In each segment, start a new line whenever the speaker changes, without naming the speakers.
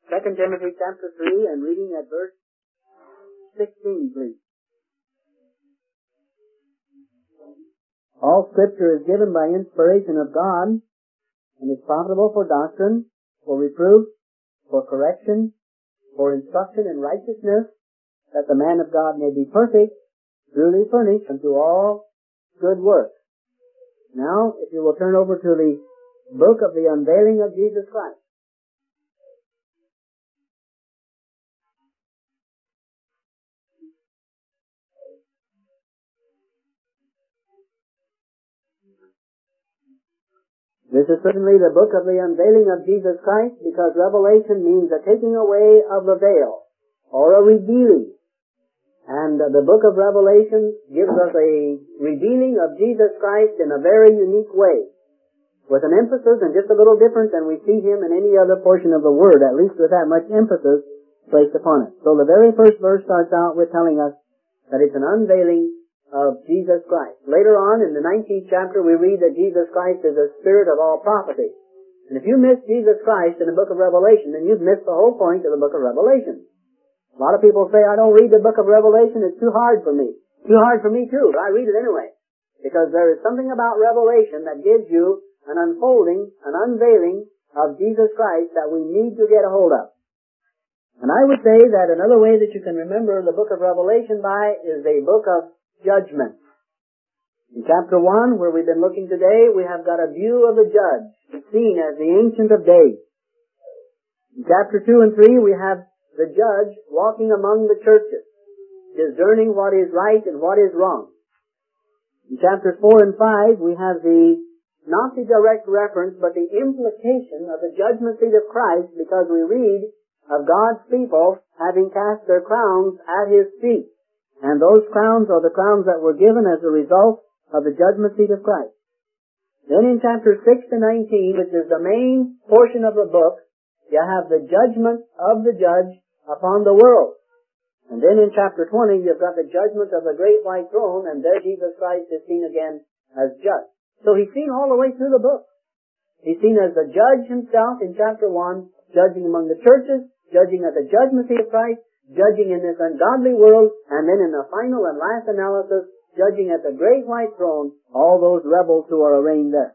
2 Timothy chapter 3 and reading at verse 16, please. All Scripture is given by inspiration of God and is profitable for doctrine, for reproof, for correction, for instruction in righteousness, that the man of God may be perfect, truly furnished unto all good works. Now, if you will turn over to the book of the unveiling of Jesus Christ. This is certainly the book of the unveiling of Jesus Christ, because revelation means the taking away of the veil, or a revealing. And the book of Revelation gives us a revealing of Jesus Christ in a very unique way, with an emphasis and just a little different than we see him in any other portion of the Word, at least with that much emphasis placed upon it. So the very first verse starts out with telling us that it's an unveiling of Jesus Christ. Later on in the 19th chapter we read that Jesus Christ is the spirit of all prophecy. And if you miss Jesus Christ in the book of Revelation, then you've missed the whole point of the book of Revelation. A lot of people say, I don't read the book of Revelation, it's too hard for me. Too hard for me too, but I read it anyway. Because there is something about Revelation that gives you an unfolding, an unveiling of Jesus Christ that we need to get a hold of. And I would say that another way that you can remember the book of Revelation by is a book of judgment. In chapter 1, where we've been looking today, we have got a view of the judge, seen as the Ancient of Days. In chapter 2 and 3, we have the judge walking among the churches, discerning what is right and what is wrong. In chapters 4 and 5, we have not the direct reference, but the implication of the judgment seat of Christ, because we read of God's people having cast their crowns at His feet. And those crowns are the crowns that were given as a result of the judgment seat of Christ. Then in chapters 6 to 19, which is the main portion of the book, you have the judgment of the judge upon the world. And then in chapter 20, you've got the judgment of the great white throne, and there Jesus Christ is seen again as judge. So he's seen all the way through the book. He's seen as the judge himself in chapter 1, judging among the churches, judging at the judgment seat of Christ, judging in this ungodly world, and then in the final and last analysis, judging at the great white throne, all those rebels who are arraigned there.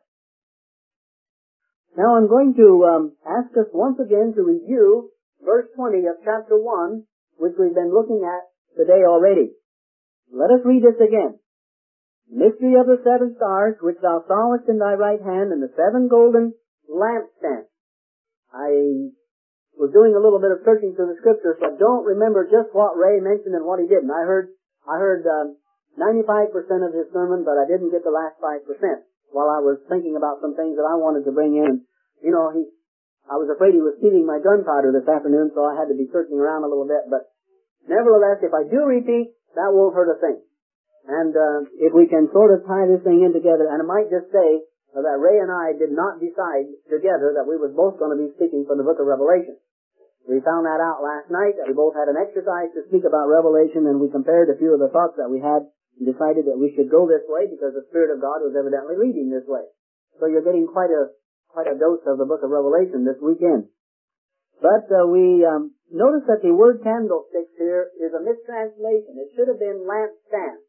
Now I'm going to ask us once again to review verse 20 of chapter 1, which we've been looking at today already. Let us read this again. Mystery of the 7 stars, which thou sawest in thy right hand, and the 7 golden lampstands. I was doing a little bit of searching through the scriptures, so I don't remember just what Ray mentioned and what he didn't. I heard 95% of his sermon, but I didn't get the last 5% while I was thinking about some things that I wanted to bring in. You know, I was afraid he was stealing my gunpowder this afternoon, so I had to be searching around a little bit, but nevertheless, if I do repeat, that won't hurt a thing. And if we can sort of tie this thing in together, and I might just say that Ray and I did not decide together that we were both going to be speaking from the book of Revelation. We found that out last night, that we both had an exercise to speak about Revelation, and we compared a few of the thoughts that we had and decided that we should go this way because the Spirit of God was evidently leading this way. So you're getting quite a dose of the book of Revelation this weekend. But we notice that the word candlesticks here is a mistranslation. It should have been lampstand.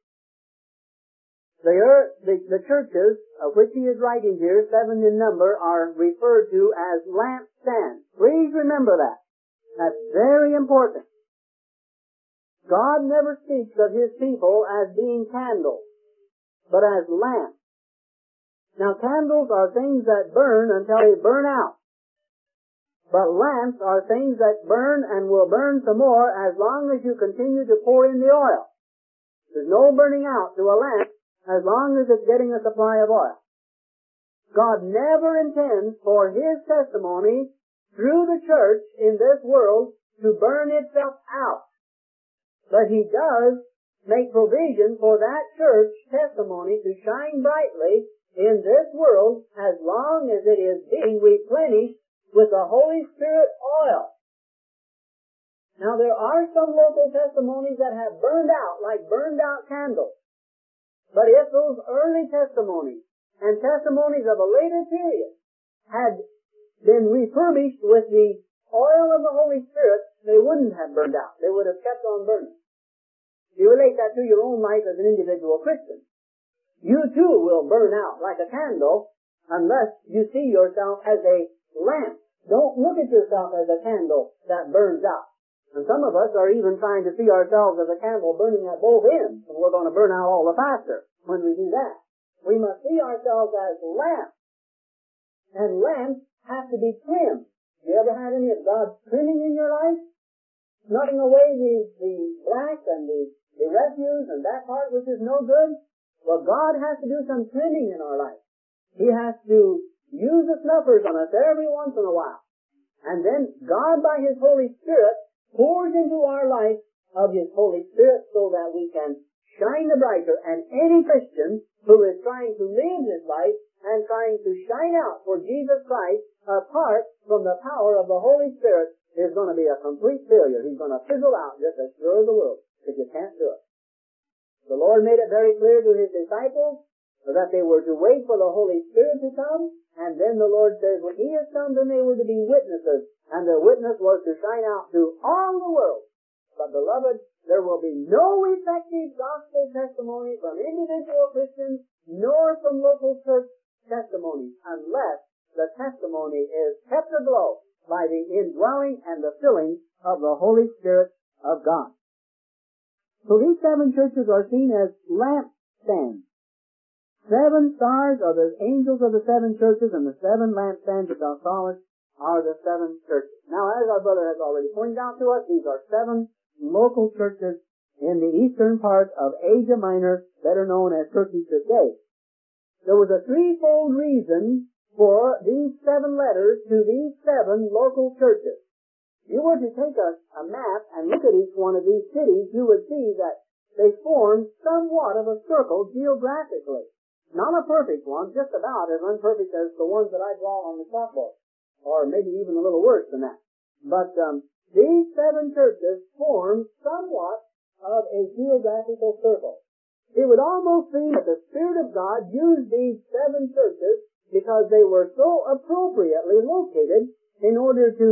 The churches of which he is writing here, 7 in number, are referred to as lampstands. Please remember that. That's very important. God never speaks of His people as being candles, but as lamps. Now, candles are things that burn until they burn out. But lamps are things that burn and will burn some more as long as you continue to pour in the oil. There's no burning out to a lamp as long as it's getting a supply of oil. God never intends for His testimony through the church in this world to burn itself out. But He does make provision for that church testimony to shine brightly in this world as long as it is being replenished with the Holy Spirit oil. Now there are some local testimonies that have burned out, like burned out candles. But if those early testimonies and testimonies of a later period had been refurbished with the oil of the Holy Spirit, they wouldn't have burned out. They would have kept on burning. You relate that to your own life as an individual Christian. You too will burn out like a candle unless you see yourself as a lamp. Don't look at yourself as a candle that burns out. And some of us are even trying to see ourselves as a candle burning at both ends, and we're going to burn out all the faster when we do that. We must see ourselves as lamps. And lamps have to be trimmed. You ever had any of God's trimming in your life? Cutting away the black and the refuse and that part which is no good? Well, God has to do some trimming in our life. He has to use the snuffers on us every once in a while. And then God, by His Holy Spirit, pours into our life of His Holy Spirit so that we can shine the brighter. And any Christian who is trying to live his life and trying to shine out for Jesus Christ apart from the power of the Holy Spirit is going to be a complete failure. He's going to fizzle out just as sure as the world, because you can't do it. The Lord made it very clear to His disciples that they were to wait for the Holy Spirit to come, and then the Lord says when He has come, then they were to be witnesses, and their witness was to shine out to all the world. But beloved, there will be no effective gospel testimony from individual Christians, nor from local church testimonies, unless the testimony is kept aglow by the indwelling and the filling of the Holy Spirit of God. So these 7 churches are seen as lampstands. 7 stars are the angels of the 7 churches, and the 7 lampstands of doxalis are the 7 churches. Now, as our brother has already pointed out to us, these are 7 local churches in the eastern part of Asia Minor, better known as Turkey today. There was a threefold reason for these 7 letters to these 7 local churches. If you were to take a map and look at each one of these cities, you would see that they form somewhat of a circle geographically. Not a perfect one, just about as unperfect as the ones that I draw on the chalkboard, or maybe even a little worse than that. But these 7 churches form somewhat of a geographical circle. It would almost seem that the Spirit of God used these 7 churches because they were so appropriately located in order to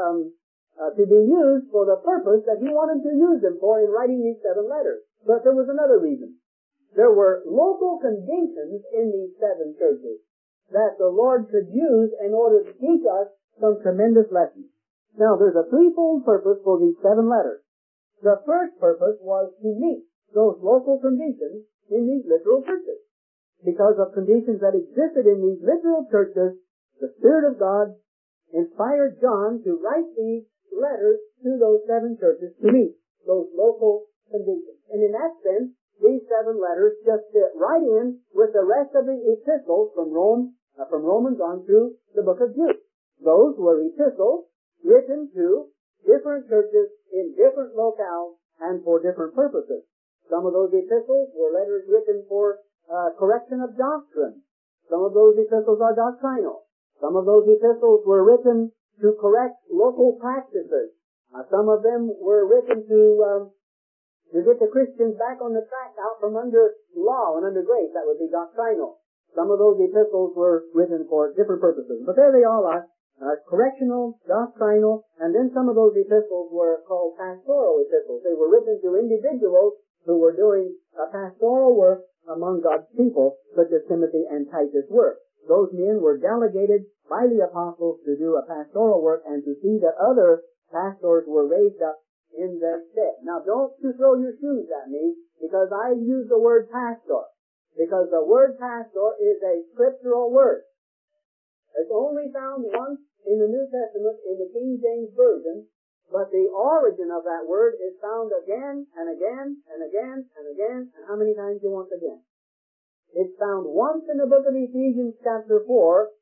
be used for the purpose that He wanted to use them for in writing these 7 letters. But there was another reason. There were local conditions in these 7 churches that the Lord could use in order to teach us some tremendous lessons. Now, there's a threefold purpose for these 7 letters. The first purpose was to meet those local conditions in these literal churches. Because of conditions that existed in these literal churches, the Spirit of God inspired John to write these letters to those 7 churches to meet those local conditions. And in that sense, these 7 letters just fit right in with the rest of the epistles from Romans on through the book of Jude. Those were epistles written to different churches in different locales and for different purposes. Some of those epistles were letters written for correction of doctrine. Some of those epistles are doctrinal. Some of those epistles were written to correct local practices. Some of them were written to get the Christians back on the track out from under law and under grace. That would be doctrinal. Some of those epistles were written for different purposes. But there they all are, correctional, doctrinal, and then some of those epistles were called pastoral epistles. They were written to individuals who were doing pastoral work among God's people, such as Timothy and Titus were. Those men were delegated by the apostles to do a pastoral work and to see that other pastors were raised up in their stead. Now, don't you throw your shoes at me because I use the word pastor. Because the word pastor is a scriptural word. It's only found once in the New Testament in the King James Version, but the origin of that word is found again and again and again and again, and how many times you want again? It's found once in the book of Ephesians chapter 4,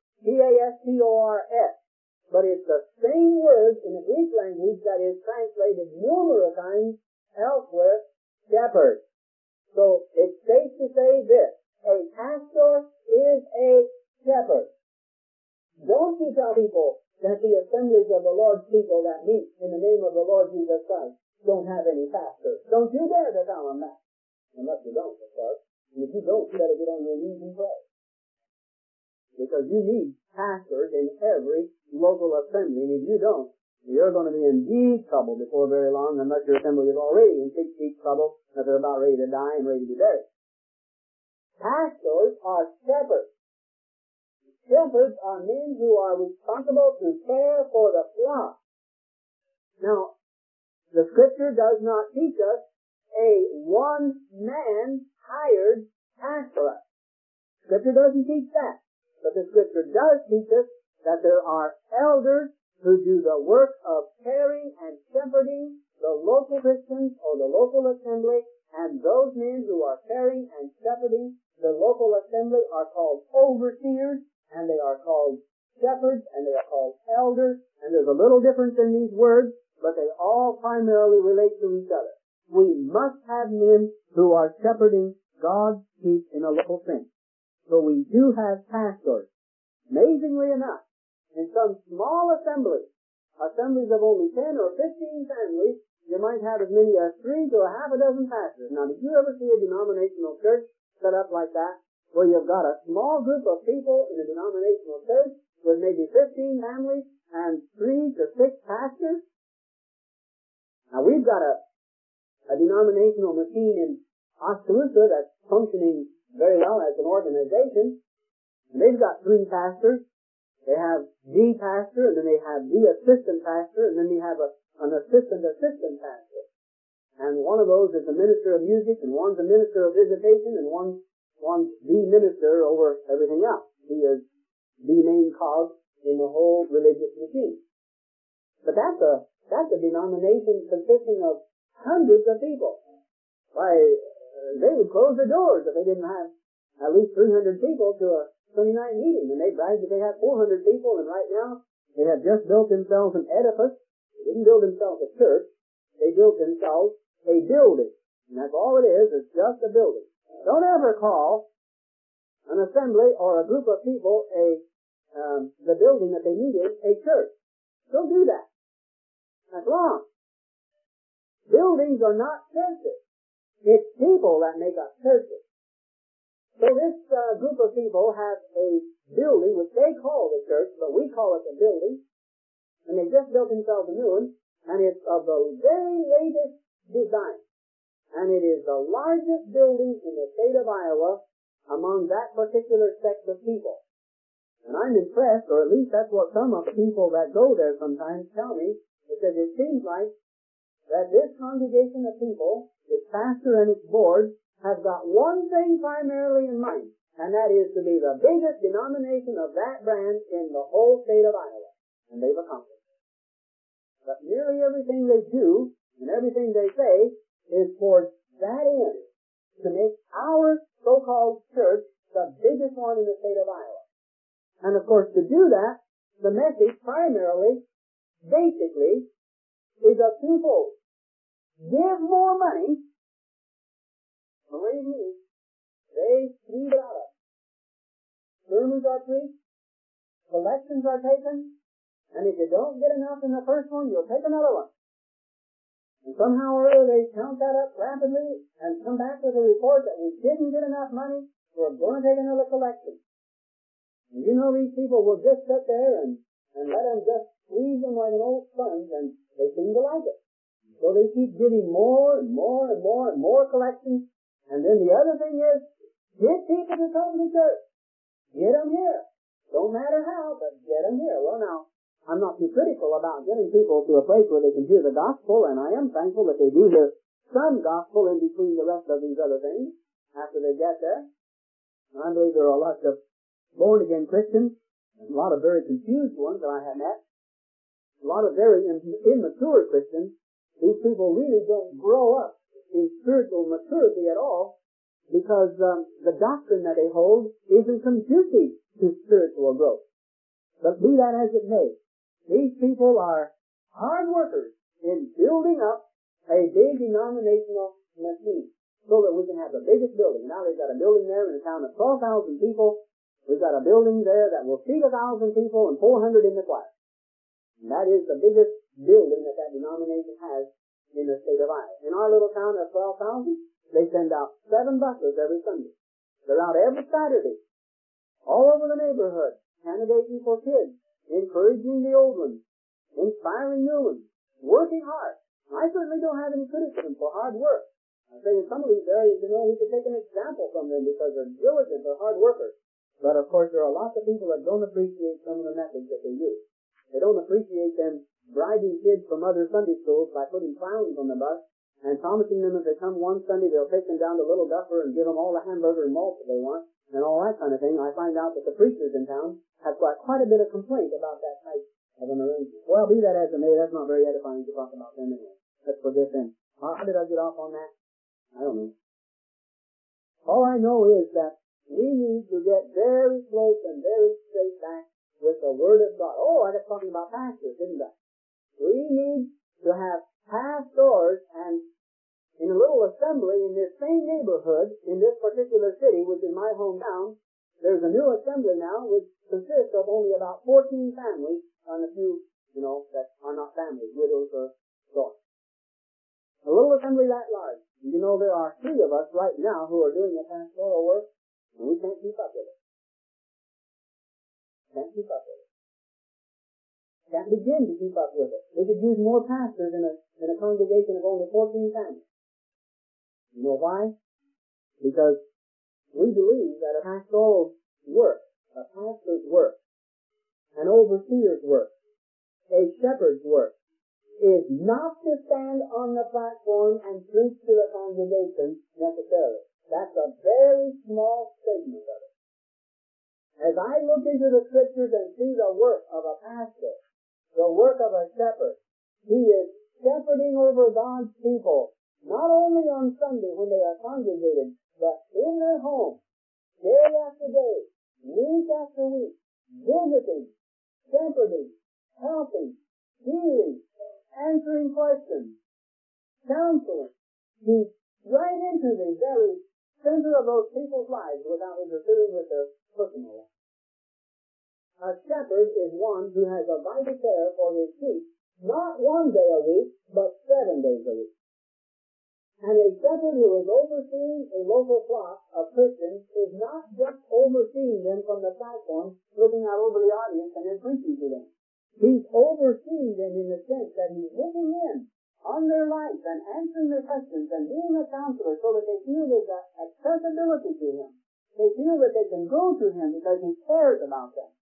P-A-S-T-O-R-S. But it's the same word in the Greek language that is translated numerous times elsewhere, shepherd. So it's safe to say this: a pastor is a shepherd. Don't you tell people that the assemblies of the Lord's people that meet in the name of the Lord Jesus Christ don't have any pastors. Don't you dare to tell them that. Unless you don't, of course. And if you don't, you better get on your knees and pray. Because you need pastors in every local assembly, and if you don't, You're going to be in deep trouble before very long, unless your assembly is already in deep trouble, that they're about ready to die and ready to be buried. Pastors are shepherds. Shepherds are men who are responsible to care for the flock. Now, the Scripture does not teach us a one-man hired pastorate. Scripture doesn't teach that. But the Scripture does teach us that there are elders who do the work of caring and shepherding the local Christians or the local assembly, and those men who are caring and shepherding the local assembly are called overseers, and they are called shepherds, and they are called elders, and there's a little difference in these words, but they all primarily relate to each other. We must have men who are shepherding God's sheep in a local sense. So we do have pastors. Amazingly enough, in some small assemblies of only 10 or 15 families, you might have as many as 3 to a half a dozen pastors. Now, did you ever see a denominational church set up like that, where you've got a small group of people in a denominational church with maybe 15 families and 3 to 6 pastors? Now, we've got a denominational machine in Oskaloosa that's functioning very well as an organization, and they've got 3 pastors. They have the pastor, and then they have the assistant pastor, and then they have an assistant pastor. And one of those is a minister of music, and one's a minister of visitation, and one's the minister over everything else. He is the main cog in the whole religious machine. But that's a denomination consisting of hundreds of people. Why, they would close the doors if they didn't have at least 300 people to a Sunday night meeting, and they bragged that they have 400 people, and right now they have just built themselves an edifice. They didn't build themselves a church. They built themselves a building. And that's all it is. It's just a building. Don't ever call an assembly or a group of people the building that they meet in a church. Don't do that. That's wrong. Buildings are not churches. It's people that make up churches. So this group of people have a building which they call the church, but we call it a building, and they just built themselves a new one, and it's of the very latest design. And it is the largest building in the state of Iowa among that particular sect of people. And I'm impressed, or at least that's what some of the people that go there sometimes tell me, because it seems like that this congregation of people, its pastor and its board, have got one thing primarily in mind, and that is to be the biggest denomination of that brand in the whole state of Iowa. And they've accomplished it. But nearly everything they do and everything they say is towards that end, to make our so-called church the biggest one in the state of Iowa. And of course, to do that, the message primarily, basically, is of twofold. Give more money. Believe me, they squeeze it out of us. Sermons are preached, collections are taken, and if you don't get enough in the first one, you'll take another one. And somehow or other they count that up rapidly and come back with a report that we didn't get enough money, we're going to take another collection. And you know these people will just sit there and let them just squeeze them like an old sponge, and they seem to like it. So they keep giving more and more and more and more collections. And then the other thing is, get people to come to church. Get them here. Don't matter how, but get them here. Well, now, I'm not too critical about getting people to a place where they can hear the gospel, and I am thankful that they do hear some gospel in between the rest of these other things after they get there. And I believe there are lots of born-again Christians, and a lot of very confused ones that I have met, a lot of very immature Christians. These people really don't grow up in spiritual maturity at all, because the doctrine that they hold isn't conducive to spiritual growth. But be that as it may, these people are hard workers in building up a big denominational machine so that we can have the biggest building. Now they've got a building there in a town of 12,000 people. We've got a building there that will seat 1,000 people and 400 in the choir. And that is the biggest building that denomination has in the state of Iowa. In our little town of 12,000, they send out 7 buses every Sunday. They're out every Saturday, all over the neighborhood, candidating for kids, encouraging the old ones, inspiring new ones, working hard. I certainly don't have any criticism for hard work. I say in some of these areas, we could take an example from them because they're diligent, they're hard workers. But of course, there are lots of people that don't appreciate some of the methods that they use. They don't appreciate them bribing kids from other Sunday schools by putting clowns on the bus and promising them if they come one Sunday, they'll take them down to Little Duffer and give them all the hamburger and malt that they want and all that kind of thing. I find out that the preachers in town have got quite a bit of complaint about that type of an arrangement. Well, be that as it may, that's not very edifying to talk about them anyway. Let's forget them. How did I get off on that? I don't know. All I know is that we need to get very close and very straight back with the Word of God. Oh, I was talking about pastors, didn't I? We need to have pastors, and in a little assembly in this same neighborhood, in this particular city, which is my hometown, there's a new assembly now which consists of only about 14 families, and a few, that are not families, widows or so on. A little assembly that large. There are 3 of us right now who are doing the pastoral work, and we can't keep up with it. Can't begin to keep up with it. We could use more pastors in a congregation of only 14 families. You know why? Because we believe that a pastoral work, a pastor's work, an overseer's work, a shepherd's work, is not to stand on the platform and preach to the congregation necessarily. That's a very small segment of it. As I look into the Scriptures and see the work of a pastor, the work of a shepherd, he is shepherding over God's people, not only on Sunday when they are congregated, but in their home, day after day, week after week, visiting, shepherding, helping, healing, answering questions, counseling. He's right into the very center of those people's lives without interfering with their personal life. A shepherd is one who has a vital care for his sheep, not 1 day a week, but 7 days a week. And a shepherd who is overseeing a local flock of Christians is not just overseeing them from the platform, looking out over the audience and then preaching to them. He's overseeing them in the sense that he's looking in on their lives and answering their questions and being a counselor so that they feel there's accessibility to him. They feel that they can go to him because he cares about them.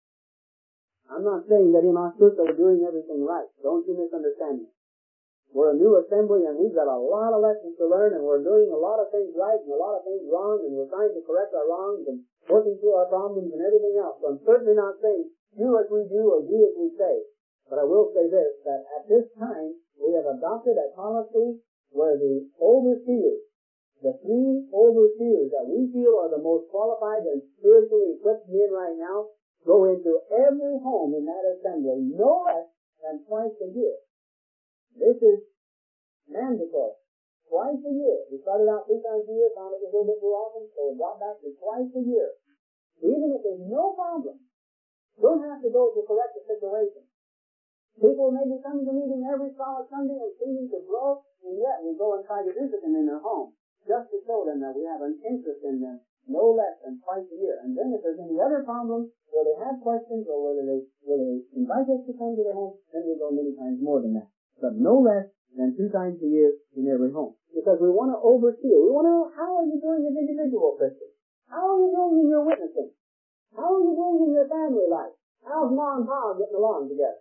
I'm not saying that in our church we're doing everything right. Don't you misunderstand me. We're a new assembly and we've got a lot of lessons to learn and we're doing a lot of things right and a lot of things wrong and we're trying to correct our wrongs and working through our problems and everything else. So I'm certainly not saying do as we do or do as we say. But I will say this, that at this time we have adopted a policy where the overseers, the 3 overseers that we feel are the most qualified and spiritually equipped men right now, go into every home in that assembly no less than twice a year. This is mandatory. Twice a year. We started out 3 times a year, found it was a little bit too often, so we brought back to twice a year. Even if there's no problem, don't have to go to correct the situation. People may be coming to meeting every solid Sunday and seeming to grow, and yet we go and try to visit them in their home, just to show them that we have an interest in them, no less than twice a year. And then if there's any other problems, where they have questions, or whether they invite us to come to their home, then we go many times more than that. But no less than 2 times a year in every home. Because we want to oversee. We want to know, how are you doing as individual Christians? How are you doing in your witnessing? How are you doing in your family life? How's Ma and Pa getting along together?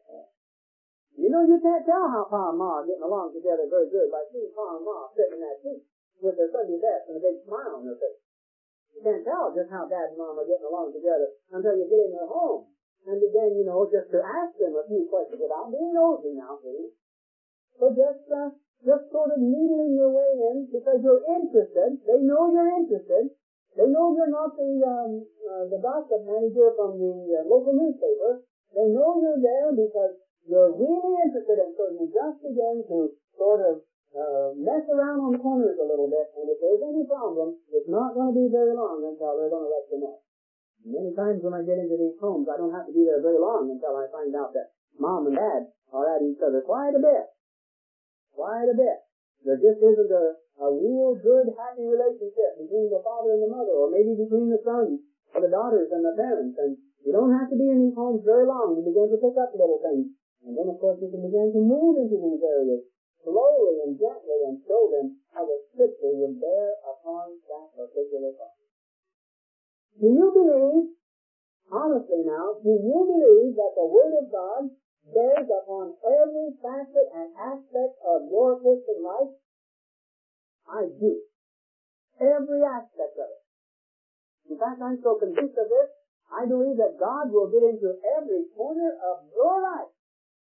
You can't tell how Pa and Ma are getting along together very good by seeing Pa and Ma sitting in that seat with their Sunday best and a big smile on their face. You can't tell just how Dad and Mom are getting along together until you get in their home and begin, just to ask them a few questions without being nosy now, please. So just sort of needling your way in because you're interested. They know you're interested. They know you're not the gossip manager from the local newspaper. They know you're there because you're really interested, and so you just begin to sort of mess around on corners a little bit, and if there's any problem, it's not going to be very long until they're going to let you know. Many times when I get into these homes, I don't have to be there very long until I find out that Mom and Dad are at each other quite a bit. Quite a bit. There just isn't a real good, happy relationship between the father and the mother, or maybe between the sons or the daughters and the parents, and you don't have to be in these homes very long to begin to pick up little things. And then, of course, we can begin to move into these areas slowly and gently and show them how the Scripture would bear upon that particular thought. Do you believe, honestly now, do you believe that the Word of God bears upon every facet and aspect of your Christian life? I do. Every aspect of it. In fact, I'm so convinced of this, I believe that God will get into every corner of your life.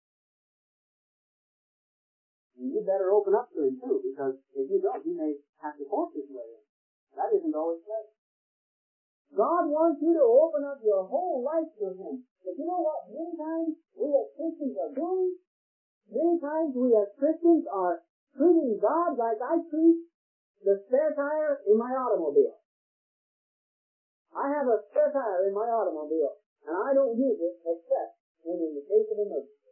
And you better open up to Him too, because if you don't, He may have to force His way in. That isn't always pleasant. God wants you to open up your whole life to Him. But you know what? Many times we as Christians are doing. Many times we as Christians are treating God like I treat the spare tire in my automobile. I have a spare tire in my automobile, and I don't use it except when in the case of emergency.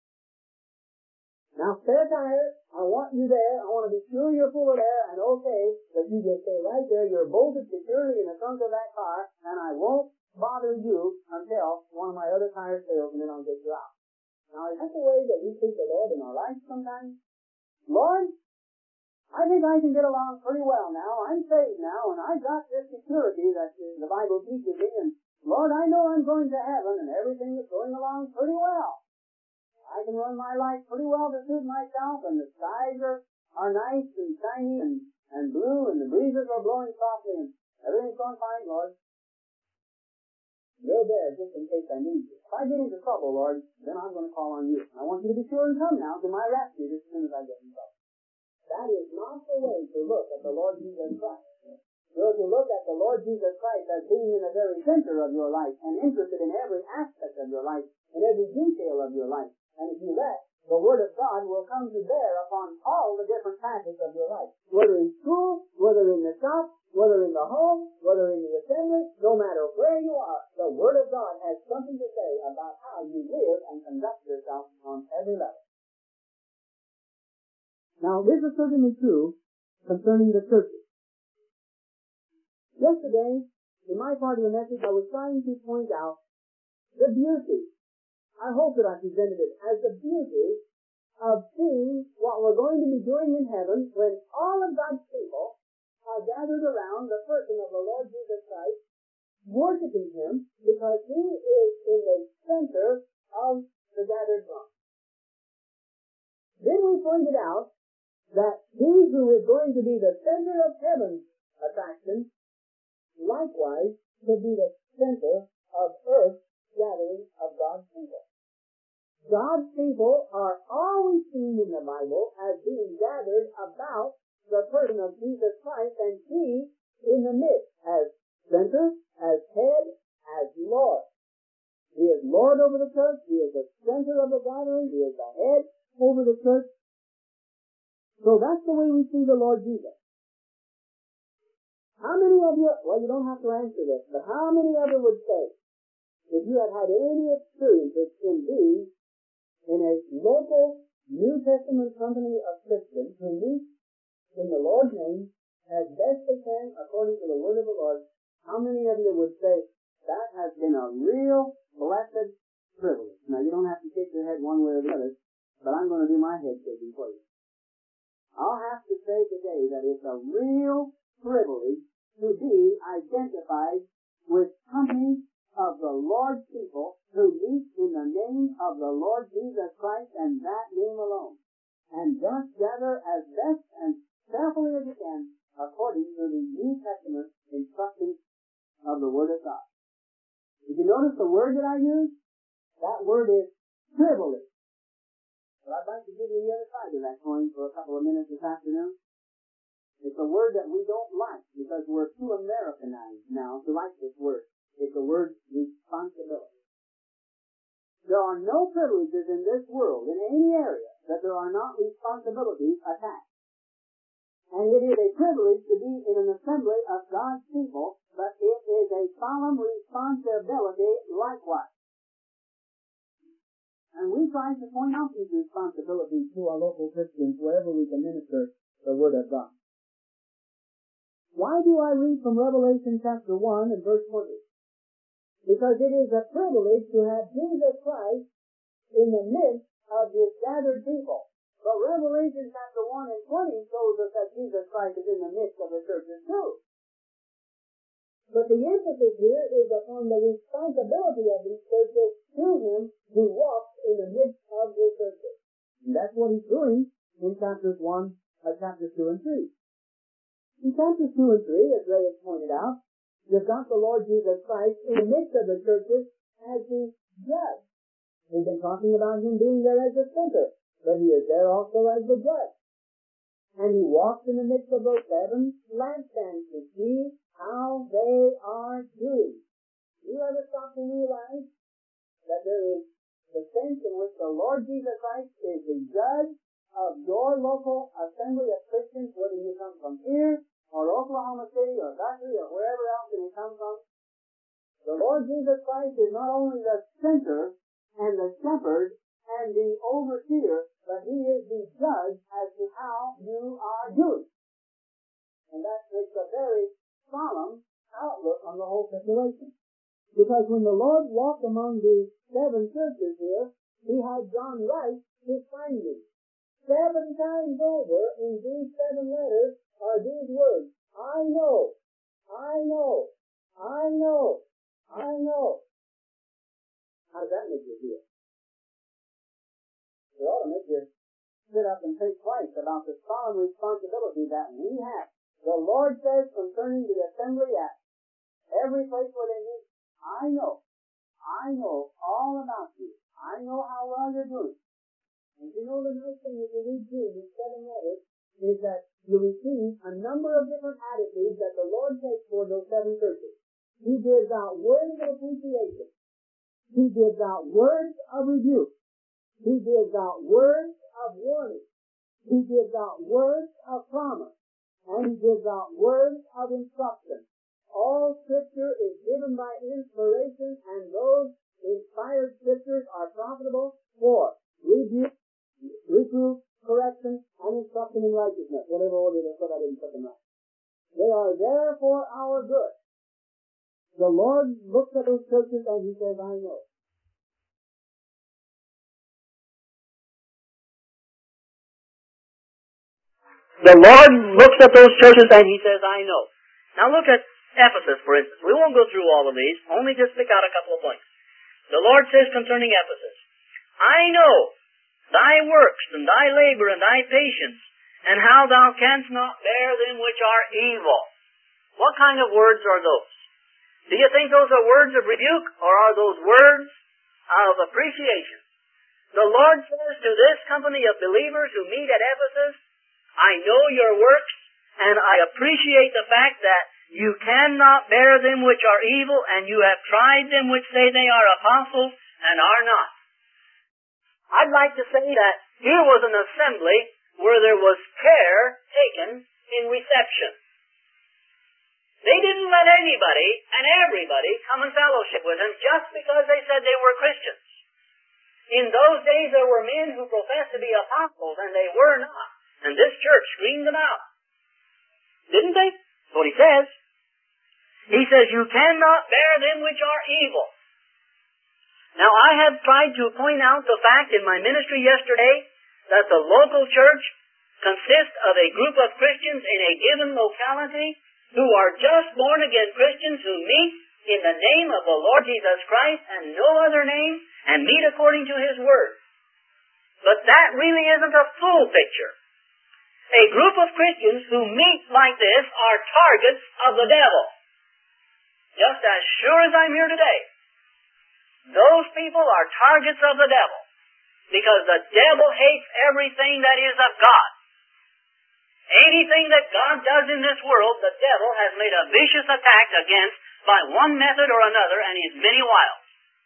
Now, spare tire, I want you there. I want to be sure you're full of air, and okay, that you just stay right there. You're bolted securely in the trunk of that car, and I won't bother you until one of my other tires fails, and then I'll get you out. Now, is that the way that we treat the Lord in our life sometimes? Lord, I think I can get along pretty well now. I'm saved now, and I've got this security that the Bible teaches me, and Lord, I know I'm going to heaven, and everything is going along pretty well. I can run my life pretty well to suit myself, and the skies are nice and shiny and blue, and the breezes are blowing softly, and everything's going fine, Lord. You're there just in case I need you. If I get into trouble, Lord, then I'm going to call on you. And I want you to be sure and come now to my rescue as soon as I get in trouble. That is not the way to look at the Lord Jesus Christ. You're to look at the Lord Jesus Christ as being in the very center of your life and interested in every aspect of your life, in every detail of your life. And if you let, the Word of God will come to bear upon all the different facets of your life. Whether in school, whether in the shop, whether in the home, whether in the assembly, no matter where you are, the Word of God has something to say about how you live and conduct yourself on every level. Now, this is certainly true concerning the churches. Yesterday, in my part of the message, I was trying to point out the beauty. I hope that I presented it as the beauty of seeing what we're going to be doing in heaven when all of God's people are gathered around the person of the Lord Jesus Christ, worshiping Him because He is in the center of the gathered throng. Then we pointed out that He who is going to be the center of heaven's attraction likewise could be the center of earth's gathering of God's people. God's people are always seen in the Bible as being gathered about the person of Jesus Christ, and He in the midst as center, as head, as Lord. He is Lord over the church. He is the center of the gathering. He is the head over the church. So that's the way we see the Lord Jesus. How many of you, well, you don't have to answer this, but how many of you would say, if you had had any experiences in being in a local New Testament company of Christians who meet in the Lord's name as best they can according to the word of the Lord, how many of you would say, that has been a real blessed privilege? Now, you don't have to shake your head one way or the other, but I'm going to do my head shaking for you. I'll have to say today that it's a real privilege to be identified with company of the Lord's people who meet in the name of the Lord Jesus Christ and that name alone, and just gather as best and carefully as you can according to the New Testament instructions of the Word of God. Did you notice the word that I used? That word is privilege. But I'd like to give you the other side of that coin for a couple of minutes this afternoon. It's a word that we don't like because we're too Americanized now to like this word. It's the word responsibility. There are no privileges in this world, in any area, that there are not responsibilities attached. And it is a privilege to be in an assembly of God's people, but it is a solemn responsibility likewise. And we try to point out these responsibilities to our local Christians wherever we can minister the Word of God. Why do I read from Revelation chapter 1 and verse 20? Because it is a privilege to have Jesus Christ in the midst of his gathered people. But Revelation chapter 1 and 20 shows us that Jesus Christ is in the midst of the churches too. But the emphasis here is upon the responsibility of these churches to him who walks in the midst of the churches. And that's what he's doing in chapters 2 and 3. In chapters 2 and 3, as Ray has pointed out, you've got the Lord Jesus Christ in the midst of the churches as the judge. We've been talking about him being there as the center, but he is there also as the judge. And he walks in the midst of those 7 lampstands to see how they are doing. You ever stop to realize that there is the sense in which the Lord Jesus Christ is the judge of your local assembly of Christians, whether you come from here, or Oklahoma City, or Guthrie, or wherever else you come from? The Lord Jesus Christ is not only the center, and the shepherd, and the overseer, but he is the judge as to how you are doing. And that makes a very solemn outlook on the whole situation. Because when the Lord walked among the 7 churches here, he had John write his findings. 7 times over in these 7 letters are these words: I know, I know, I know, I know. How does that make you feel? It ought to make you sit up and think twice about the solemn responsibility that we have. The Lord says concerning the assembly at every place where they meet, I know all about you. I know how well you're doing. And you know the nice thing if you read through these 7 letters is that you receive a number of different attitudes that the Lord takes toward those 7 churches. He gives out words of appreciation. He gives out words of rebuke. He gives out words of warning. He gives out words of promise. And he gives out words of instruction. All Scripture is given by inspiration, and those inspired Scriptures are profitable for rebuke, reproof, correction, and instruction in righteousness. Whatever order they put, I didn't put them up. They are there for our good. The Lord looks at those churches and he says, I know. The Lord looks at those churches and he says, I know. Now look at Ephesus, for instance. We won't go through all of these, only just pick out a couple of points. The Lord says concerning Ephesus, I know thy works and thy labor and thy patience, and how thou canst not bear them which are evil. What kind of words are those? Do you think those are words of rebuke, or are those words of appreciation? The Lord says to this company of believers who meet at Ephesus, I know your works, and I appreciate the fact that you cannot bear them which are evil, and you have tried them which say they are apostles, and are not. I'd like to say that here was an assembly where there was care taken in reception. They didn't let anybody and everybody come and fellowship with them just because they said they were Christians. In those days there were men who professed to be apostles, and they were not. And this church screamed them out. Didn't they? That's what he says. He says, you cannot bear them which are evil. Now, I have tried to point out the fact in my ministry yesterday that the local church consists of a group of Christians in a given locality who are just born-again Christians who meet in the name of the Lord Jesus Christ and no other name, and meet according to His Word. But that really isn't a full picture. A group of Christians who meet like this are targets of the devil. Just as sure as I'm here today, those people are targets of the devil, because the devil hates everything that is of God. Anything that God does in this world, the devil has made a vicious attack against by one method or another, and his many wiles.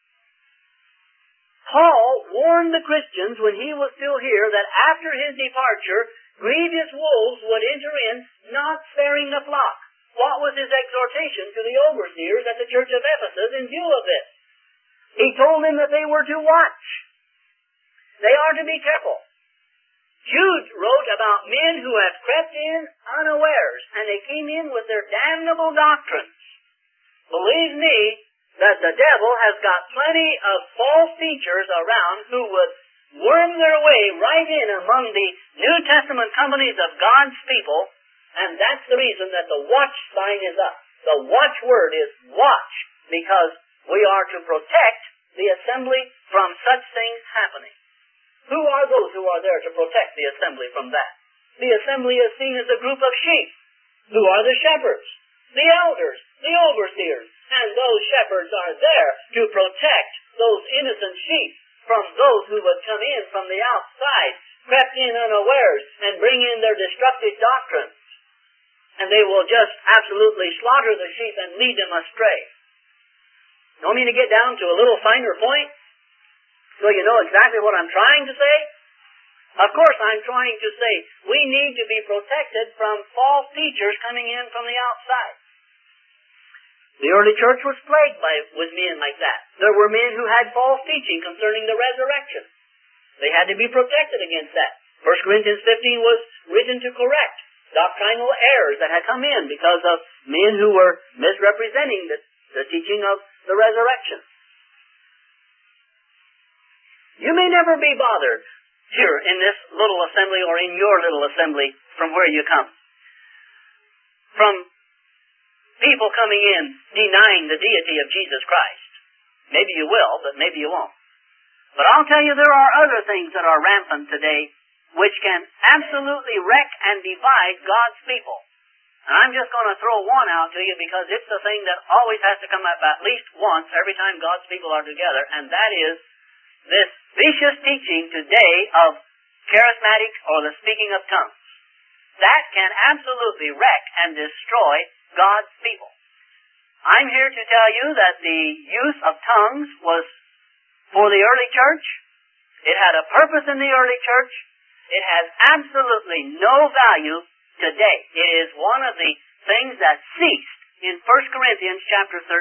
Paul warned the Christians when he was still here that after his departure, grievous wolves would enter in, not sparing the flock. What was his exhortation to the overseers at the church of Ephesus in view of this? He told them that they were to watch. They are to be careful. Jude wrote about men who have crept in unawares, and they came in with their damnable doctrines. Believe me,
that the devil has got plenty of false teachers around who would worm their way right in among the New Testament companies of God's people, and that's the reason that the watch sign is up. The watchword is watch, because we are to protect the assembly from such things happening. Who are those who are there to protect the assembly from that? The assembly is seen as a group of sheep. Who are the shepherds? The elders, the overseers, and those shepherds are there to protect those innocent sheep from those who would come in from the outside, crept in unawares, and bring in their destructive doctrines. And they will just absolutely slaughter the sheep and lead them astray. You want me to get down to a little finer point so you know exactly what I'm trying to say? Of course, I'm trying to say we need to be protected from false teachers coming in from the outside. The early church was plagued with men like that. There were men who had false teaching concerning the resurrection. They had to be protected against that. 1 Corinthians 15 was written to correct doctrinal errors that had come in because of men who were misrepresenting the teaching of the resurrection. You may never be bothered here in this little assembly or in your little assembly from where you come, from people coming in denying the deity of Jesus Christ. Maybe you will, but maybe you won't. But I'll tell you there are other things that are rampant today which can absolutely wreck and divide God's people. And I'm just going to throw one out to you because it's the thing that always has to come up at least once every time God's people are together, and that is this vicious teaching today of charismatics or the speaking of tongues. That can absolutely wreck and destroy God's people. I'm here to tell you that the use of tongues was for the early church. It had a purpose in the early church. It has absolutely no value today. It is one of the things that ceased in 1 Corinthians chapter 13.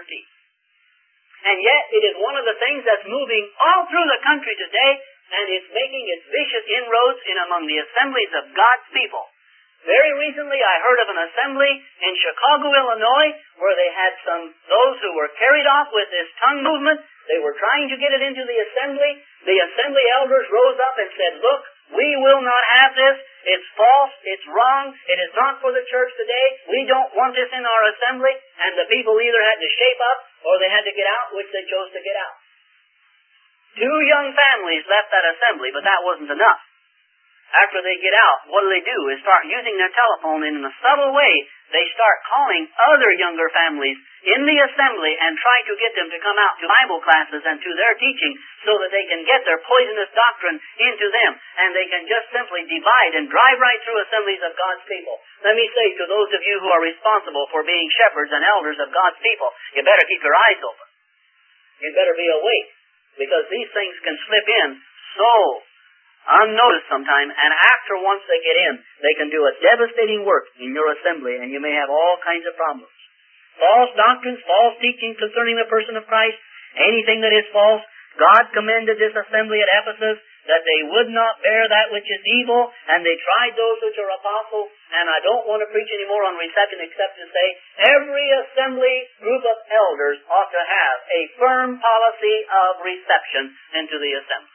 And yet it is one of the things that's moving all through the country today, and it's making its vicious inroads in among the assemblies of God's people. Very recently I heard of an assembly in Chicago, Illinois, where they had those who were carried off with this tongue movement. They were trying to get it into the assembly. The assembly elders rose up and said, look, we will not have this. It's false. It's wrong. It is not for the church today. We don't want this in our assembly. And the people either had to shape up or they had to get out, which they chose to get out. 2 young families left that assembly, but that wasn't enough. After they get out, what do? Is start using their telephone in a subtle way. They start calling other younger families in the assembly and try to get them to come out to Bible classes and to their teaching so that they can get their poisonous doctrine into them, and they can just simply divide and drive right through assemblies of God's people. Let me say to those of you who are responsible for being shepherds and elders of God's people, you better keep your eyes open. You better be awake, because these things can slip in so unnoticed sometime, and after once they get in, they can do a devastating work in your assembly, and you may have all kinds of problems. False doctrines, false teaching concerning the person of Christ, anything that is false. God commended this assembly at Ephesus that they would not bear that which is evil, and they tried those which are apostles, and I don't want to preach any more on reception except to say every assembly group of elders ought to have a firm policy of reception into the assembly.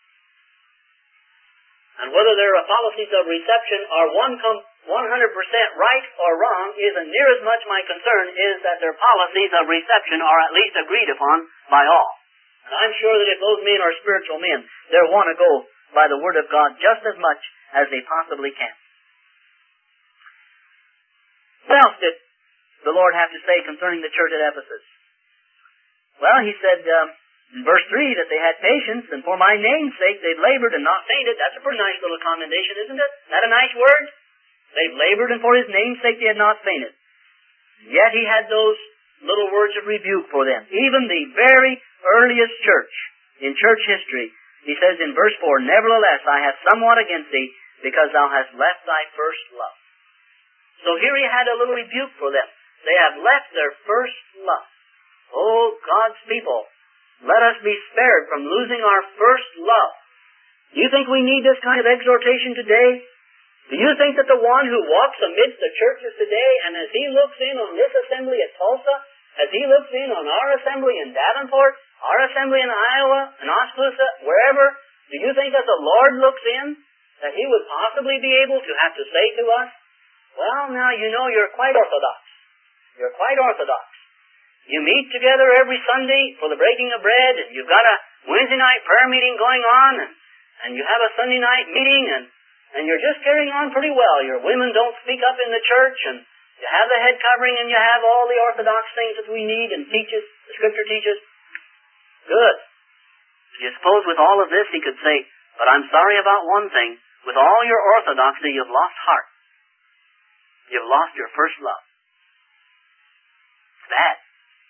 And whether their policies of reception are 100% right or wrong isn't near as much my concern is that their policies of reception are at least agreed upon by all. And I'm sure that if those men are spiritual men, they'll want to go by the Word of God just as much as they possibly can. What else did the Lord have to say concerning the church at Ephesus? Well, He said in verse 3 that they had patience, and for my name's sake they've labored and not fainted. That's a pretty nice little commendation, isn't it? Isn't that a nice word? They've labored, and for His name's sake they had not fainted. Yet He had those little words of rebuke for them. Even the very earliest church in church history, He says in verse 4, nevertheless, I have somewhat against thee, because thou hast left thy first love. So here He had a little rebuke for them. They have left their first love. Oh, God's people, let us be spared from losing our first love. Do you think we need this kind of exhortation today? Do you think that the one who walks amidst the churches today, and as he looks in on this assembly at Tulsa, as He looks in on our assembly in Davenport, our assembly in Iowa, in Oskaloosa, wherever, do you think that the Lord looks in, that He would possibly be able to have to say to us, well, now you know you're quite orthodox. You're quite orthodox. You meet together every Sunday for the breaking of bread, and you've got a Wednesday night prayer meeting going on, and you have a Sunday night meeting, and you're just carrying on pretty well. Your women don't speak up in the church, and you have the head covering, and you have all the orthodox things that we need and teaches, the Scripture teaches. Good. Do you suppose with all of this He could say, but I'm sorry about one thing. With all your orthodoxy, you've lost heart. You've lost your first love. It's bad.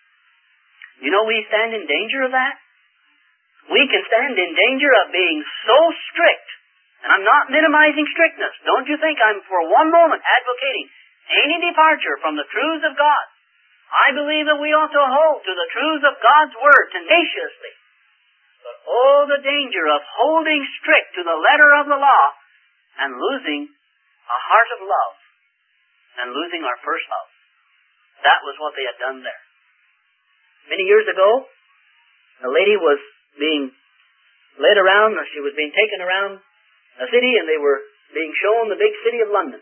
You know we stand in danger of that? We can stand in danger of being so strict. And I'm not minimizing strictness. Don't you think I'm for one moment advocating any departure from the truths of God. I believe that we ought to hold to the truths of God's Word tenaciously. But oh, the danger of holding strict to the letter of the law and losing a heart of love and losing our first love. That was what they had done there. Many years ago, a lady was being led around, or she was being taken around a city, and they were being shown the big city of London.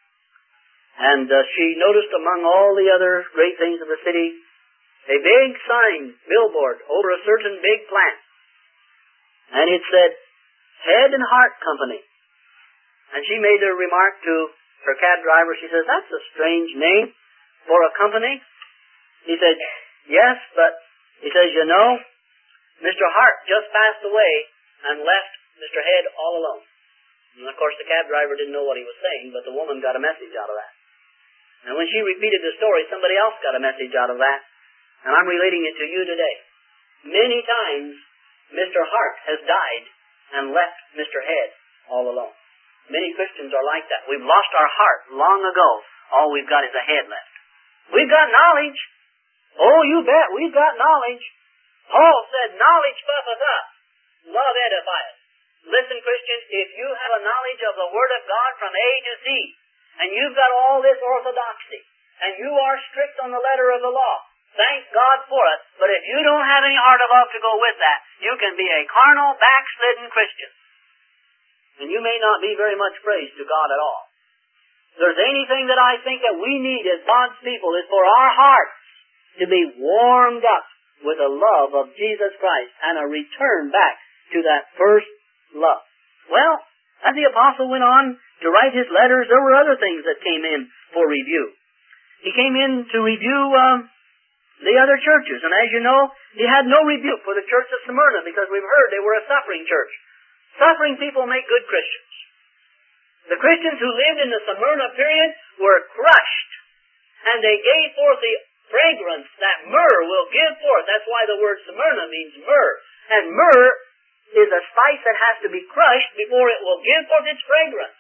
And she noticed among all the other great things of the city a big sign, billboard, over a certain big plant. And it said, Head and Heart Company. And she made a remark to her cab driver. She says, that's a strange name for a company. He said, yes, but he says, you know, Mr. Hart just passed away and left Mr. Head all alone. And of course the cab driver didn't know what he was saying, but the woman got a message out of that. And when she repeated the story, somebody else got a message out of that. And I'm relating it to you today. Many times, Mr. Hart has died and left Mr. Head all alone. Many Christians are like that. We've lost our heart long ago. All we've got is a head left. We've got knowledge. Oh, you bet, we've got knowledge. Paul said, knowledge puffeth up, love edifieth. Listen, Christian, if you have a knowledge of the Word of God from A to Z, and you've got all this orthodoxy, and you are strict on the letter of the law, thank God for it. But if you don't have any heart of love to go with that, you can be a carnal, backslidden Christian. And you may not be very much praise to God at all. If there's anything that I think that we need as God's people is for our hearts to be warmed up with the love of Jesus Christ and a return back to that first love. Well, as the apostle went on to write his letters, there were other things that came in for review. He came in to review the other churches, and as you know, he had no rebuke for the church of Smyrna because we've heard they were a suffering church. Suffering people make good Christians. The Christians who lived in the Smyrna period were crushed, and they gave forth the fragrance that myrrh will give forth. That's why the word Smyrna means myrrh. And myrrh is a spice that has to be crushed before it will give forth its fragrance.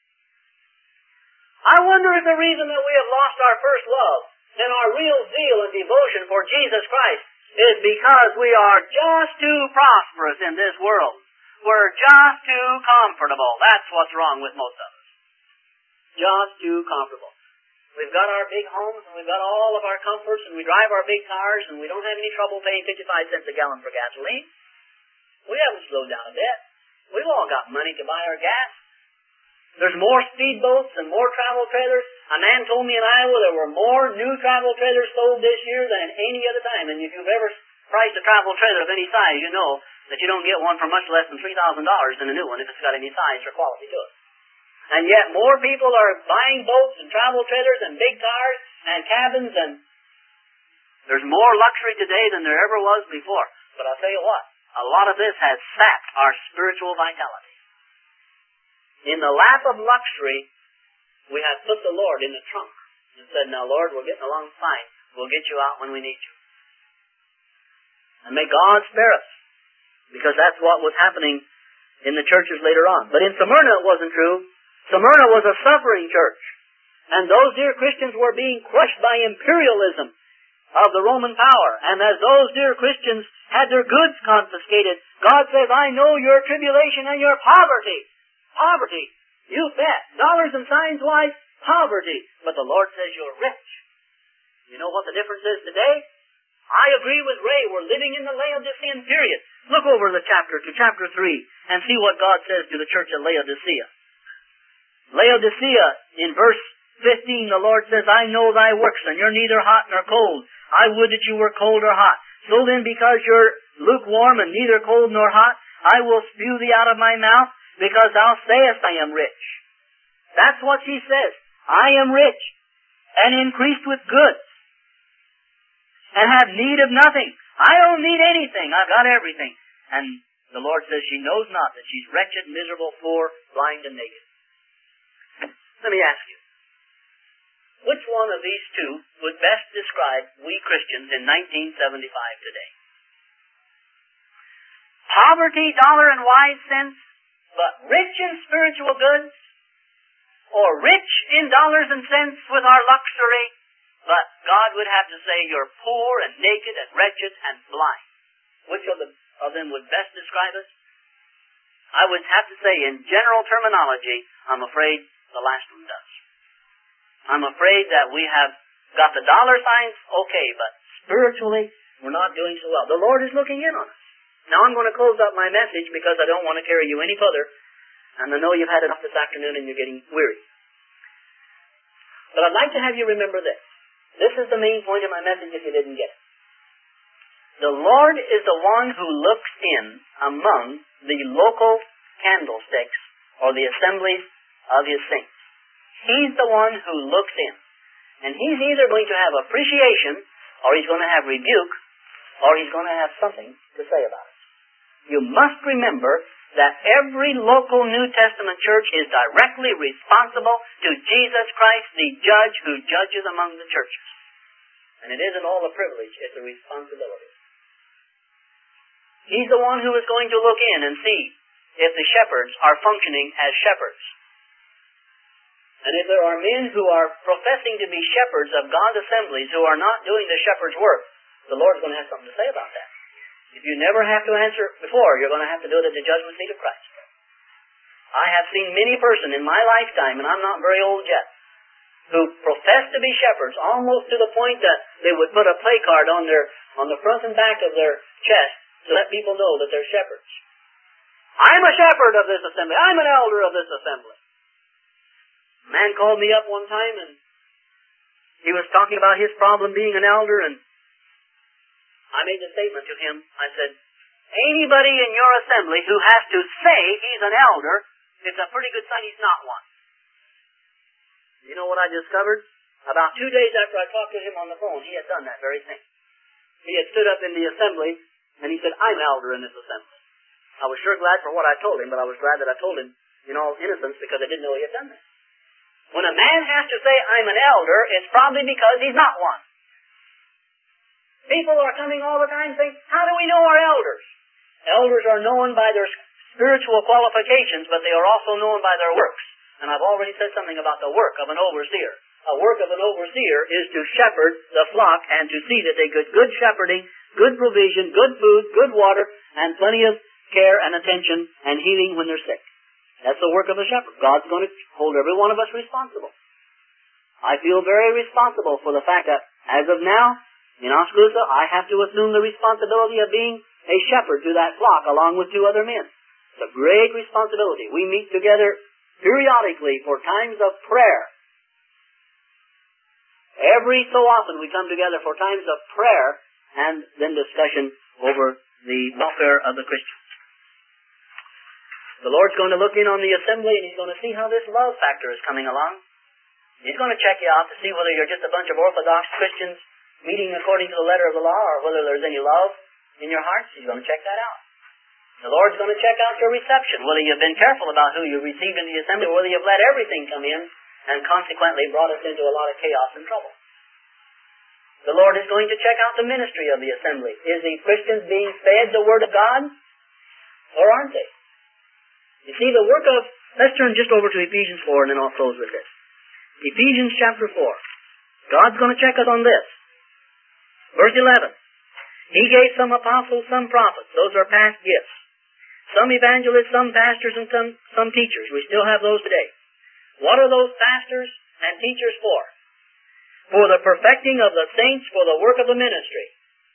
I wonder if the reason that we have lost our first love and our real zeal and devotion for Jesus Christ is because we are just too prosperous in this world. We're just too comfortable. That's what's wrong with most of us. Just too comfortable. We've got our big homes, and we've got all of our comforts, and we drive our big cars, and we don't have any trouble paying 55 cents a gallon for gasoline. We haven't slowed down a bit. We've all got money to buy our gas. There's more speedboats and more travel trailers. A man told me in Iowa there were more new travel trailers sold this year than any other time. And if you've ever priced a travel trailer of any size, you know that you don't get one for much less than $3,000 than a new one if it's got any size or quality to it. And yet more people are buying boats and travel trailers and big cars and cabins, and there's more luxury today than there ever was before. But I'll tell you what, a lot of this has sapped our spiritual vitality. In the lap of luxury, we have put the Lord in the trunk and said, now Lord, we're getting along fine. We'll get you out when we need you. And may God spare us, because that's what was happening in the churches later on. But in Smyrna it wasn't true. Smyrna was a suffering church. And those dear Christians were being crushed by imperialism of the Roman power. And as those dear Christians had their goods confiscated, God says, I know your tribulation and your poverty. Poverty. You bet. Dollars and signs wise, poverty. But the Lord says you're rich. You know what the difference is today? I agree with Ray. We're living in the Laodicean period. Look over the chapter to chapter 3 and see what God says to the church at Laodicea. Laodicea, in verse 15, the Lord says, I know thy works, and you're neither hot nor cold. I would that you were cold or hot. So then, because you're lukewarm and neither cold nor hot, I will spew thee out of my mouth, because thou sayest I am rich. That's what she says. I am rich, and increased with goods, and have need of nothing. I don't need anything. I've got everything. And the Lord says she knows not that she's wretched, miserable, poor, blind, and naked. Let me ask you, which one of these two would best describe we Christians in 1975 today? Poverty, dollar and wise sense, but rich in spiritual goods? Or rich in dollars and cents with our luxury, but God would have to say you're poor and naked and wretched and blind? Which of them would best describe us? I would have to say, in general terminology, I'm afraid the last one does. I'm afraid that we have got the dollar signs okay, but spiritually, we're not doing so well. The Lord is looking in on us. Now I'm going to close up my message because I don't want to carry you any further, and I know you've had enough this afternoon and you're getting weary. But I'd like to have you remember this. This is the main point of my message if you didn't get it. The Lord is the one who looks in among the local candlesticks or the assemblies of His saints. He's the one who looks in. And He's either going to have appreciation, or He's going to have rebuke, or He's going to have something to say about it. You must remember that every local New Testament church is directly responsible to Jesus Christ, the judge who judges among the churches. And it isn't all a privilege, it's a responsibility. He's the one who is going to look in and see if the shepherds are functioning as shepherds. And if there are men who are professing to be shepherds of God's assemblies who are not doing the shepherd's work, the Lord's going to have something to say about that. If you never have to answer before, you're going to have to do it at the judgment seat of Christ. I have seen many persons in my lifetime, and I'm not very old yet, who profess to be shepherds almost to the point that they would put a play card on the front and back of their chest to let people know that they're shepherds. I'm a shepherd of this assembly. I'm an elder of this assembly. A man called me up one time, and he was talking about his problem being an elder, and I made the statement to him. I said, anybody in your assembly who has to say he's an elder, it's a pretty good sign he's not one. You know what I discovered? About 2 days after I talked to him on the phone, he had done that very thing. He had stood up in the assembly, and he said, I'm elder in this assembly. I was sure glad for what I told him, but I was glad that I told him in all innocence because I didn't know he had done that. When a man has to say, I'm an elder, it's probably because he's not one. People are coming all the time saying, how do we know our elders? Elders are known by their spiritual qualifications, but they are also known by their works. And I've already said something about the work of an overseer. A work of an overseer is to shepherd the flock and to see that they get good shepherding, good provision, good food, good water, and plenty of care and attention and healing when they're sick. That's the work of a shepherd. God's going to hold every one of us responsible. I feel very responsible for the fact that, as of now, in Oskaloosa, I have to assume the responsibility of being a shepherd to that flock along with 2 other men. It's a great responsibility. We meet together periodically for times of prayer. Every so often we come together for times of prayer and then discussion over the welfare of the Christians. The Lord's going to look in on the assembly and He's going to see how this love factor is coming along. He's going to check you out to see whether you're just a bunch of Orthodox Christians meeting according to the letter of the law or whether there's any love in your hearts. He's going to check that out. The Lord's going to check out your reception, whether you've been careful about who you receive in the assembly or whether you've let everything come in and consequently brought us into a lot of chaos and trouble. The Lord is going to check out the ministry of the assembly. Is the Christians being fed the Word of God or aren't they? You see, the work of... Let's turn just over to Ephesians 4 and then I'll close with this. Ephesians chapter 4. God's going to check us on this. Verse 11. He gave some apostles, some prophets. Those are past gifts. Some evangelists, some pastors, and some teachers. We still have those today. What are those pastors and teachers for? For the perfecting of the saints, for the work of the ministry.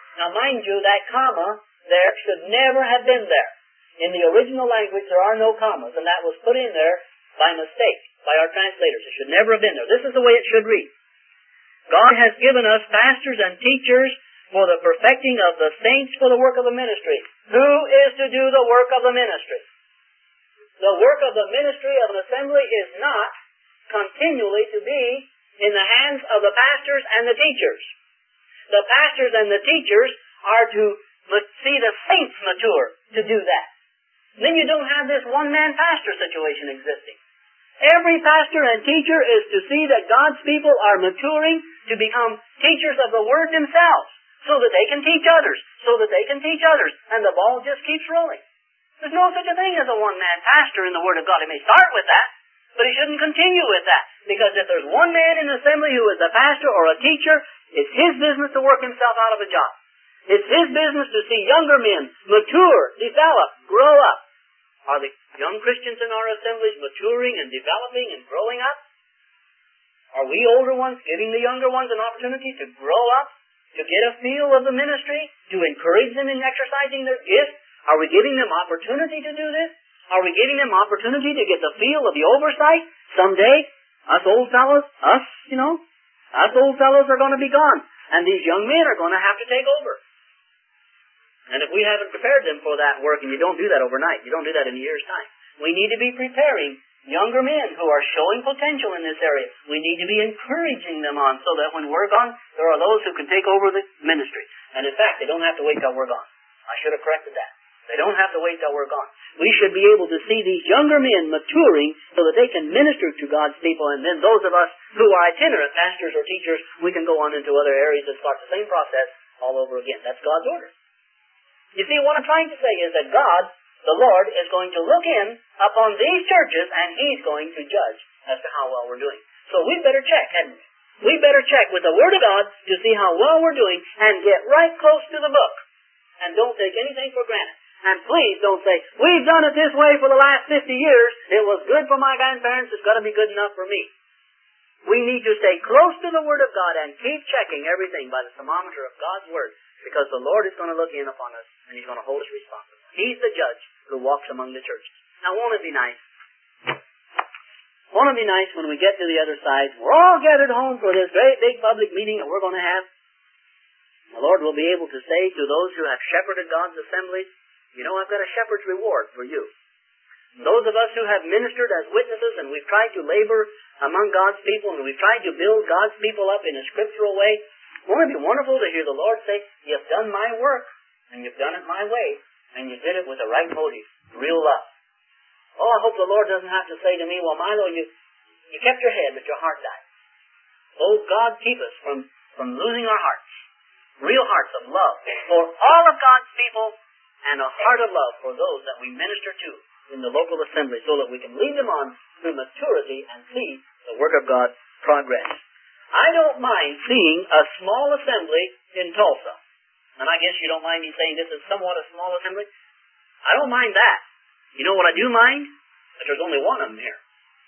Now mind you, that comma there should never have been there. In the original language, there are no commas, and that was put in there by mistake, by our translators. It should never have been there. This is the way it should read. God has given us pastors and teachers for the perfecting of the saints for the work of the ministry. Who is to do the work of the ministry? The work of the ministry of an assembly is not continually to be in the hands of the pastors and the teachers. The pastors and the teachers are to see the saints mature to do that. Then you don't have this one-man pastor situation existing. Every pastor and teacher is to see that God's people are maturing to become teachers of the Word themselves, so that they can teach others, and the ball just keeps rolling. There's no such a thing as a one-man pastor in the Word of God. He may start with that, but he shouldn't continue with that, because if there's one man in the assembly who is a pastor or a teacher, it's his business to work himself out of a job. It's his business to see younger men mature, develop, grow up. Are the young Christians in our assemblies maturing and developing and growing up? Are we older ones giving the younger ones an opportunity to grow up, to get a feel of the ministry, to encourage them in exercising their gifts? Are we giving them opportunity to do this? Are we giving them opportunity to get the feel of the oversight? Someday, us old fellows are going to be gone, and these young men are going to have to take over. And if we haven't prepared them for that work, and you don't do that overnight, you don't do that in a year's time, we need to be preparing younger men who are showing potential in this area. We need to be encouraging them on, so that when we're gone, there are those who can take over the ministry. And in fact, they don't have to wait till we're gone. I should have corrected that. They don't have to wait till we're gone. We should be able to see these younger men maturing so that they can minister to God's people, and then those of us who are itinerant pastors or teachers, we can go on into other areas and start the same process all over again. That's God's order. You see, what I'm trying to say is that God, the Lord, is going to look in upon these churches, and He's going to judge as to how well we're doing. So we better check, hadn't we? We better check with the Word of God to see how well we're doing, and get right close to the book. And don't take anything for granted. And please don't say, we've done it this way for the last 50 years. It was good for my grandparents. It's got to be good enough for me. We need to stay close to the Word of God and keep checking everything by the thermometer of God's Word, because the Lord is going to look in upon us, and He's going to hold us responsible. He's the judge who walks among the churches. Now, won't it be nice? Won't it be nice when we get to the other side, we're all gathered home for this great big public meeting that we're going to have? The Lord will be able to say to those who have shepherded God's assemblies, you know, I've got a shepherd's reward for you. Those of us who have ministered as witnesses, and we've tried to labor among God's people, and we've tried to build God's people up in a scriptural way, won't it be wonderful to hear the Lord say, you've done my work, and you've done it my way, and you did it with the right motive, real love. Oh, I hope the Lord doesn't have to say to me, well, Milo, you kept your head, but your heart died. Oh, God, keep us from losing our hearts, real hearts of love for all of God's people, and a heart of love for those that we minister to in the local assembly, so that we can lead them on through maturity and see the work of God progress. I don't mind seeing a small assembly in Tulsa. And I guess you don't mind me saying this is somewhat a small assembly. I don't mind that. You know what I do mind? That there's only one of them here.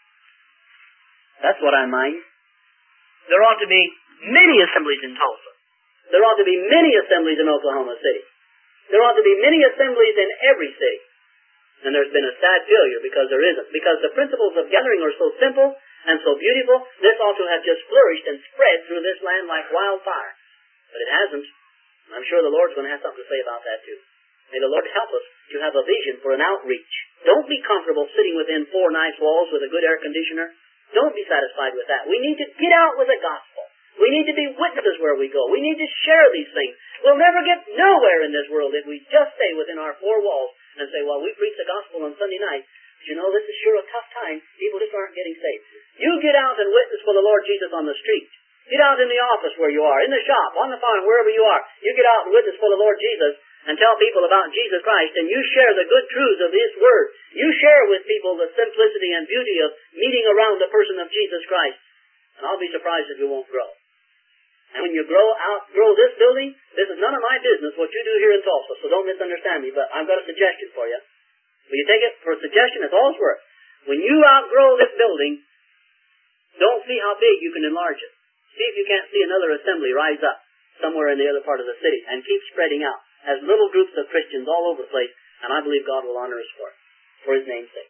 That's what I mind. There ought to be many assemblies in Tulsa. There ought to be many assemblies in Oklahoma City. There ought to be many assemblies in every city. And there's been a sad failure because there isn't. Because the principles of gathering are so simple and so beautiful, this ought to have just flourished and spread through this land like wildfire. But it hasn't. I'm sure the Lord's going to have something to say about that too. May the Lord help us to have a vision for an outreach. Don't be comfortable sitting within 4 nice walls with a good air conditioner. Don't be satisfied with that. We need to get out with the gospel. We need to be witnesses where we go. We need to share these things. We'll never get nowhere in this world if we just stay within our 4 walls and say, well, we preach the gospel on Sunday night. But you know, this is sure a tough time. People just aren't getting saved. You get out and witness for the Lord Jesus on the street. Get out in the office where you are, in the shop, on the farm, wherever you are. You get out and witness for the Lord Jesus and tell people about Jesus Christ, and you share the good truths of His Word. You share with people the simplicity and beauty of meeting around the person of Jesus Christ. And I'll be surprised if you won't grow. And when you outgrow this building, this is none of my business what you do here in Tulsa, so don't misunderstand me, but I've got a suggestion for you. Will you take it for a suggestion? It's all it's worth. When you outgrow this building, don't see how big you can enlarge it. See if you can't see another assembly rise up. somewhere in the other part of the city, and keep spreading out as little groups of Christians all over the place, and I believe God will honor us for it, for His name's sake.